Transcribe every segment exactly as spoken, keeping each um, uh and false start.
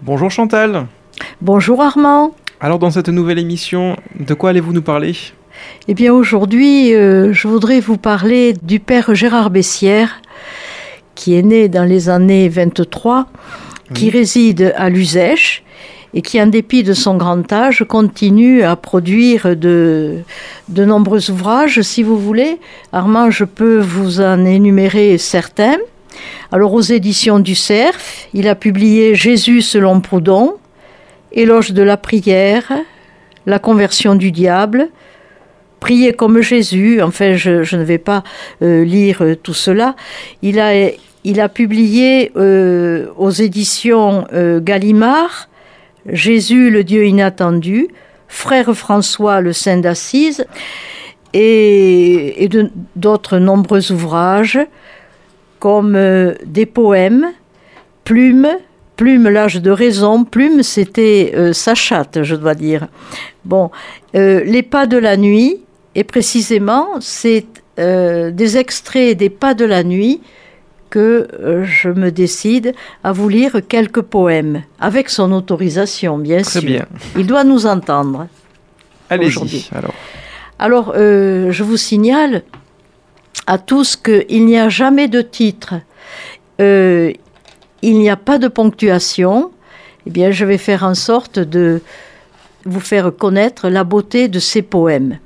Bonjour Chantal. Bonjour Armand. Alors dans cette nouvelle émission, de quoi allez-vous nous parler ? Eh bien aujourd'hui, euh, je voudrais vous parler du père Gérard Bessières, qui est né dans les années vingt-trois, oui. qui réside à Luzèche et qui, en dépit de son grand âge, continue à produire de, de nombreux ouvrages. Si vous voulez, Armand, je peux vous en énumérer certains. Alors aux éditions du Cerf, il a publié Jésus selon Proudhon, Éloge de la prière, La conversion du diable, Prier comme Jésus. Enfin, je, je ne vais pas euh, lire euh, tout cela. Il a, il a publié euh, aux éditions euh, Gallimard, Jésus le Dieu inattendu, Frère François le Saint d'Assise, et, et de, d'autres nombreux ouvrages, comme euh, des poèmes, Plume, Plume, l'âge de raison. Plume, c'était euh, sa chatte, je dois dire. Bon, euh, Les pas de la nuit, et précisément, c'est euh, des extraits des pas de la nuit que euh, je me décide à vous lire quelques poèmes, avec son autorisation, bien Très sûr. bien. Il doit nous entendre. Allez-y, aujourd'hui. alors. Alors, euh, je vous signale à tous qu'il n'y a jamais de titre. Euh, il n'y a pas de ponctuation. Eh bien, je vais faire en sorte de vous faire connaître la beauté de ces poèmes.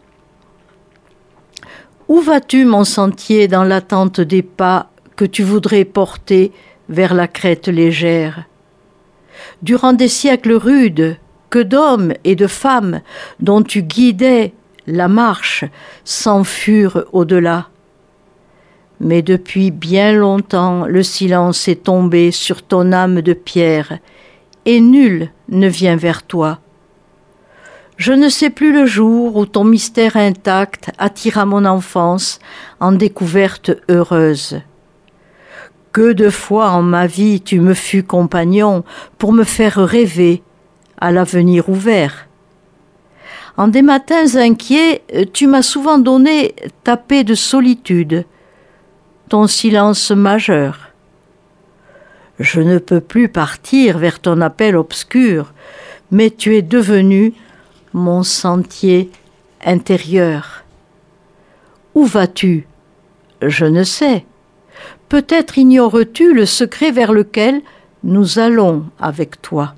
Où vas-tu, mon sentier, dans l'attente des pas que tu voudrais porter vers la crête légère ? Durant des siècles rudes, que d'hommes et de femmes dont tu guidais la marche s'enfurent au-delà. Mais depuis bien longtemps, le silence est tombé sur ton âme de pierre, et nul ne vient vers toi. Je ne sais plus le jour où ton mystère intact attira mon enfance en découverte heureuse. Que de fois en ma vie tu me fus compagnon pour me faire rêver à l'avenir ouvert. En des matins inquiets, tu m'as souvent donné ta paix de solitude, ton silence majeur. Je ne peux plus partir vers ton appel obscur, mais tu es devenu mon sentier intérieur. Où vas-tu ? Je ne sais. Peut-être ignores-tu le secret vers lequel nous allons avec toi.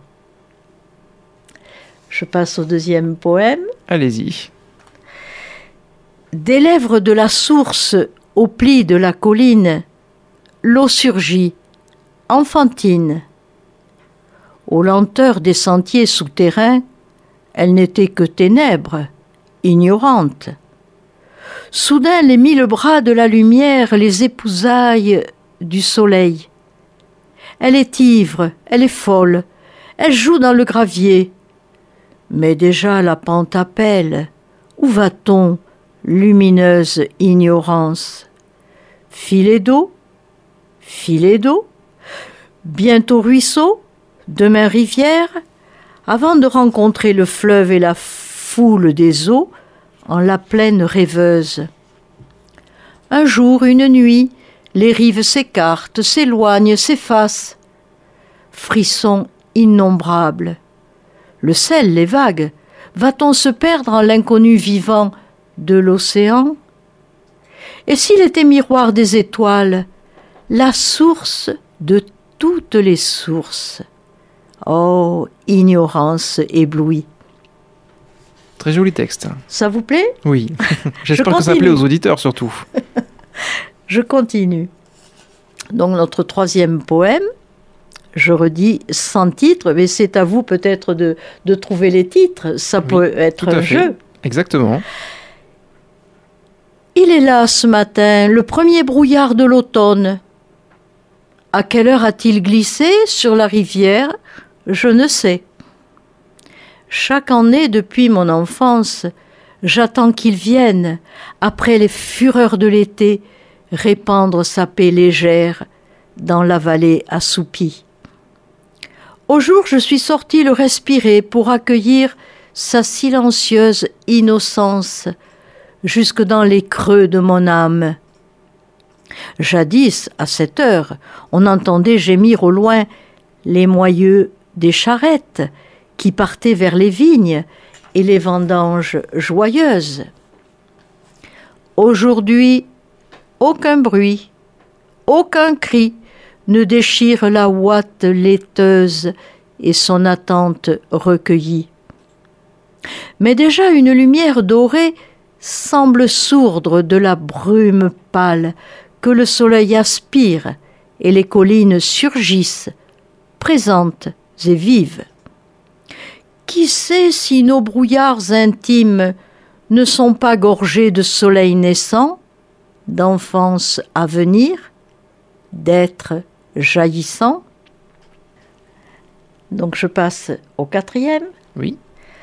Je passe au deuxième poème. Allez-y. Des lèvres de la source au pli de la colline, l'eau surgit, enfantine. Aux lenteurs des sentiers souterrains, elle n'était que ténèbres, ignorante. Soudain, les mille bras de la lumière les épousaillent du soleil. Elle est ivre, elle est folle, elle joue dans le gravier. Mais déjà la pente appelle. Où va-t-on, lumineuse ignorance ? Filet d'eau, filet d'eau, bientôt ruisseau, demain rivière, avant de rencontrer le fleuve et la foule des eaux en la plaine rêveuse. Un jour, une nuit, les rives s'écartent, s'éloignent, s'effacent. Frissons innombrables. Le sel, les vagues, va-t-on se perdre en l'inconnu vivant de l'océan ? Et s'il était miroir des étoiles, la source de toutes les sources ? Oh, ignorance éblouie. Très joli texte. Ça vous plaît ? Oui. J'espère que ça plaît aux auditeurs surtout. Je continue. Donc notre troisième poème, je redis sans titre, mais c'est à vous peut-être de, de trouver les titres. Ça oui, peut être un jeu. Exactement. Il est là ce matin, le premier brouillard de l'automne. À quelle heure a-t-il glissé sur la rivière ? Je ne sais. Chaque année depuis mon enfance, j'attends qu'il vienne, après les fureurs de l'été, répandre sa paix légère dans la vallée assoupie. Au jour, je suis sortie le respirer pour accueillir sa silencieuse innocence jusque dans les creux de mon âme. Jadis, à cette heure, on entendait gémir au loin les moyeux des charrettes qui partaient vers les vignes et les vendanges joyeuses. Aujourd'hui, aucun bruit, aucun cri ne déchire la ouate laiteuse et son attente recueillie. Mais déjà une lumière dorée semble sourdre de la brume pâle que le soleil aspire et les collines surgissent, présentes et vives. Qui sait si nos brouillards intimes ne sont pas gorgés de soleil naissant, d'enfance à venir, d'êtres jaillissants? Donc je passe au quatrième. Oui.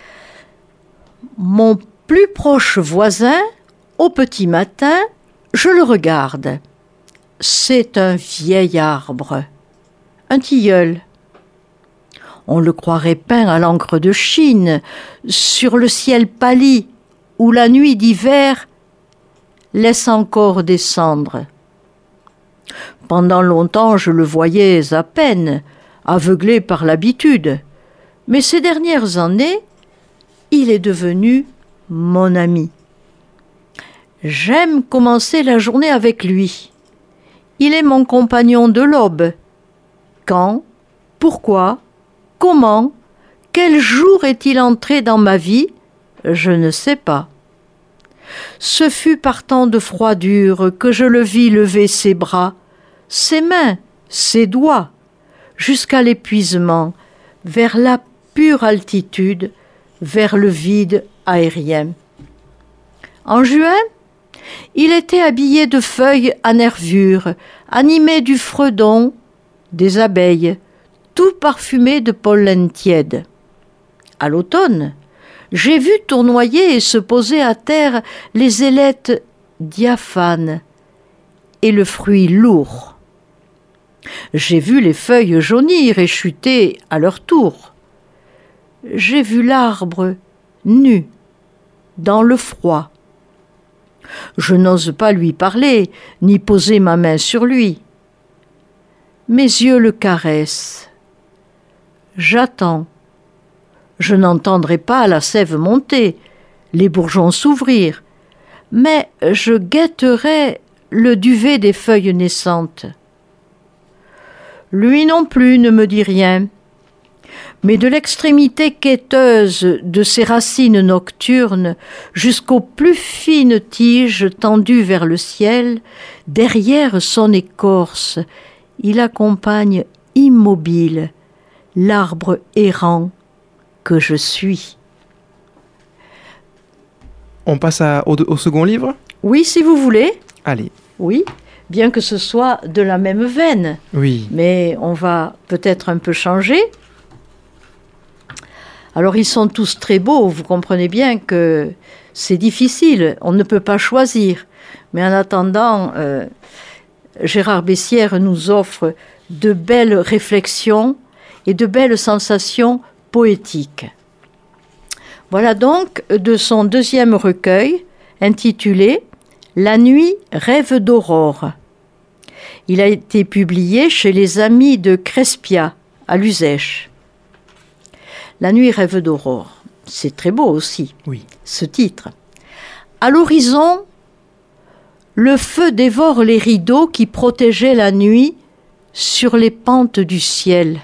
Mon plus proche voisin, au petit matin, je le regarde. C'est un vieil arbre, un tilleul. On le croirait peint à l'encre de Chine, sur le ciel pâli, où la nuit d'hiver laisse encore des cendres. Pendant longtemps, je le voyais à peine, aveuglé par l'habitude. Mais ces dernières années, il est devenu mon ami. J'aime commencer la journée avec lui. Il est mon compagnon de l'aube. Quand, pourquoi, comment, quel jour est-il entré dans ma vie? Je ne sais pas. Ce fut par temps de froidure que je le vis lever ses bras, ses mains, ses doigts, jusqu'à l'épuisement, vers la pure altitude, vers le vide aérien. En juin, il était habillé de feuilles à nervures, animé du fredon, des abeilles, tout parfumé de pollen tiède. À l'automne, j'ai vu tournoyer et se poser à terre les ailettes diaphanes et le fruit lourd. J'ai vu les feuilles jaunir et chuter à leur tour. J'ai vu l'arbre nu, dans le froid. Je n'ose pas lui parler, ni poser ma main sur lui. Mes yeux le caressent. J'attends. Je n'entendrai pas la sève monter, les bourgeons s'ouvrir, mais je guetterai le duvet des feuilles naissantes. Lui non plus ne me dit rien, mais de l'extrémité quêteuse de ses racines nocturnes jusqu'aux plus fines tiges tendues vers le ciel, derrière son écorce, il accompagne immobile l'arbre errant que je suis. On passe à, au, au second livre? Oui, si vous voulez. Allez. Oui, bien que ce soit de la même veine. Oui. Mais on va peut-être un peu changer. Alors, ils sont tous très beaux. Vous comprenez bien que c'est difficile. On ne peut pas choisir. Mais en attendant, euh, Gérard Bessières nous offre de belles réflexions et de belles sensations poétiques. Voilà donc de son deuxième recueil, intitulé « La nuit rêve d'aurore ». Il a été publié chez les Amis de Crespia, à Luzèche. « La nuit rêve d'aurore », c'est très beau aussi, oui. Ce titre. À l'horizon, le feu dévore les rideaux qui protégeaient la nuit sur les pentes du ciel.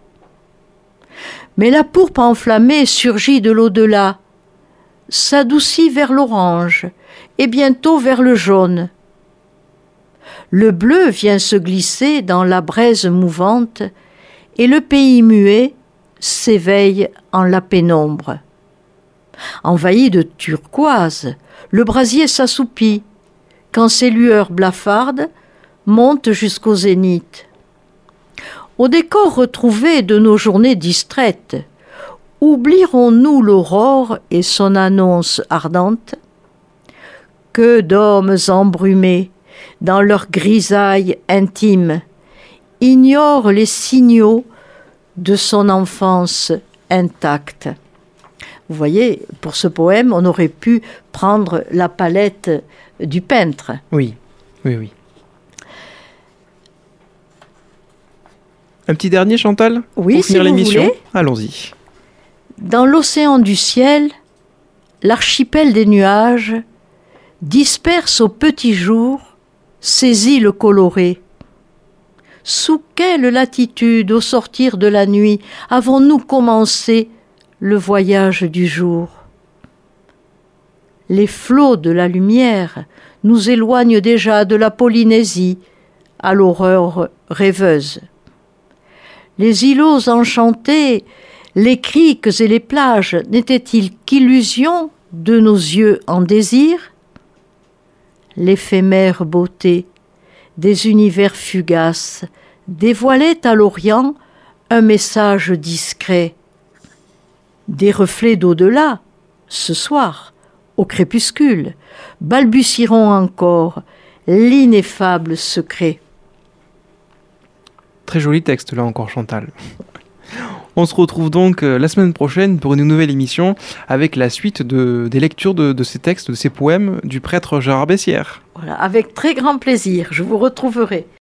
Mais la pourpre enflammée surgit de l'au-delà, s'adoucit vers l'orange et bientôt vers le jaune. Le bleu vient se glisser dans la braise mouvante et le pays muet s'éveille en la pénombre. Envahi de turquoise, le brasier s'assoupit quand ses lueurs blafardes montent jusqu'au zénith. Au décor retrouvé de nos journées distraites, oublierons-nous l'aurore et son annonce ardente? Que d'hommes embrumés, dans leur grisaille intime, ignorent les signaux de son enfance intacte. Vous voyez, pour ce poème, on aurait pu prendre la palette du peintre. Oui, oui, oui. Un petit dernier, Chantal? Oui, pour finir si vous l'émission. voulez. Allons-y. Dans l'océan du ciel, l'archipel des nuages disperse au petit jour ses îles colorées. Sous quelle latitude, au sortir de la nuit, avons-nous commencé le voyage du jour? Les flots de la lumière nous éloignent déjà de la Polynésie à l'aurore rêveuse. Les îlots enchantés, les criques et les plages n'étaient-ils qu'illusions de nos yeux en désir? L'éphémère beauté des univers fugaces dévoilait à l'Orient un message discret. Des reflets d'au-delà, ce soir, au crépuscule, balbutieront encore l'ineffable secret. Très joli texte là encore, Chantal. On se retrouve donc la semaine prochaine pour une nouvelle émission avec la suite de, des lectures de, de ces textes, de ces poèmes du prêtre Gérard Bessières. Voilà, avec très grand plaisir, je vous retrouverai.